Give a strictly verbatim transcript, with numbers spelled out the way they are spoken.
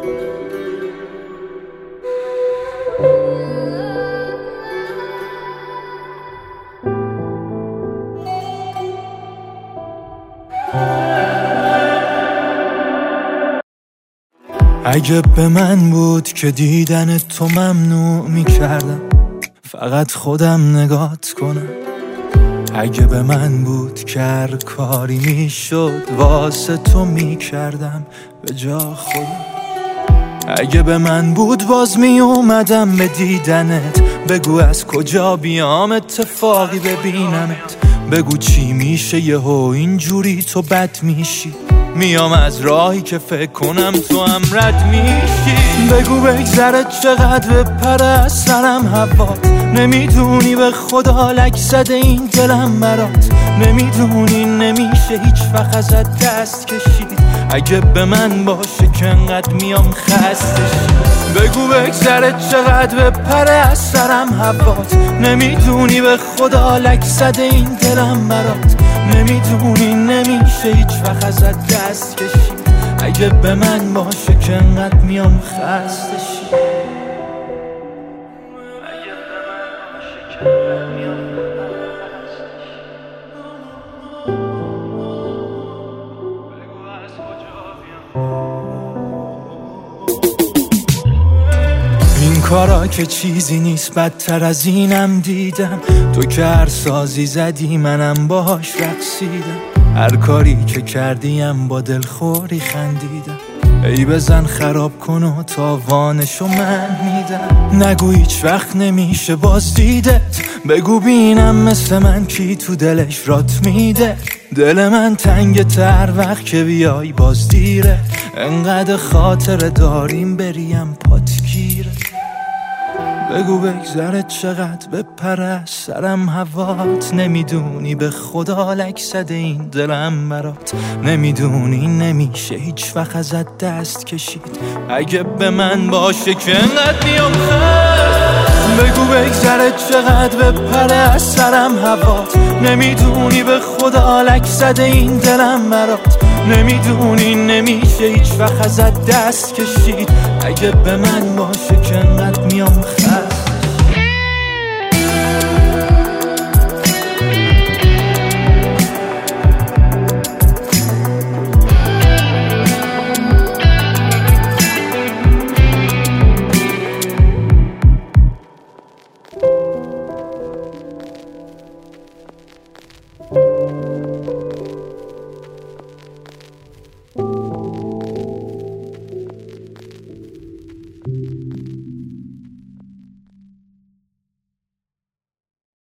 اگه به من بود که دیدن تو ممنوع میکردم، فقط خودم نگات کنم. اگه به من بود که هر کاری میشد واسه تو میکردم به جا خودم. اگه به من بود باز میومدم به دیدنت، بگو از کجا بیام اتفاقی ببینمت، بگو چی میشه یهو اینجوری تو بد میشی، میام از راهی که فکر کنم تو هم رد میشی. بگو بگذره چقدر بپره از سرم هوات، نمیدونی به خدا لک زده این دلم برات، نمیدونی نمیشه هیچ وقت ازت دست کشید. اگه به من باشه که انقدر میام خسته شید. بگو بگذره چقدر بپره از سرم هوات، نمیدونی به خدا لک زده این دلم برات، نمیدونی نمیشه هیچ وقت ازت دست کشید. اگه به من باشه که انقدر میام خسته شید. اگه به من باشه که انقدر میام خسته شید. بگو از کجا بیام. این کارا که چیزی نیست، بدتر از اینم دیدم. تو که هر سازی زدی منم باهاش رقصیدم، هر کاری که کردیم با دلخوری خندیدم. ای بزن خراب کن و تاوانشو من میدم. نگو هیچ وقت نمیشه باز دیدت، بگو بینم مثل من کی تو دلش رات میده. دل من تنگ تر وقت که بیای باز دیره، انقدر خاطر داریم بریم پات گیره. بگو بگذره چقدر بپره سرم هوات، نمیدونی به خدا لک زده این دلم برات، نمیدونی نمیشه هیچ وقت ازت دست کشید. اگه به من باشه که انقدر میام خست. بگو بگذره چقدر بپره سرم هوات، نمیدونی به خدا لک زده این دلم برات، نمیدونی نمیشه هیچ وقت ازت دست کشید. اگه به من باشه که انقدر میام خست.